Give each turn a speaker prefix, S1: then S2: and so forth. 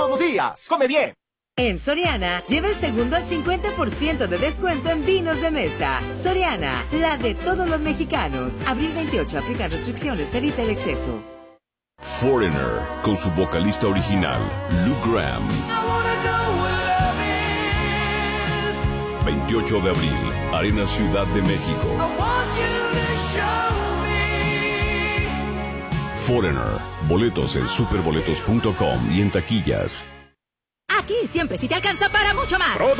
S1: Todos los días, come bien.
S2: En Soriana, lleva el segundo al 50% de descuento en vinos de mesa. Soriana, la de todos los mexicanos. Abril 28, aplican restricciones, evita el exceso.
S3: Foreigner, con su vocalista original, Luke Graham. 28 de abril, Arena Ciudad de México. Foreigner, boletos en superboletos.com y en taquillas.
S4: Aquí siempre sí te alcanza para mucho más.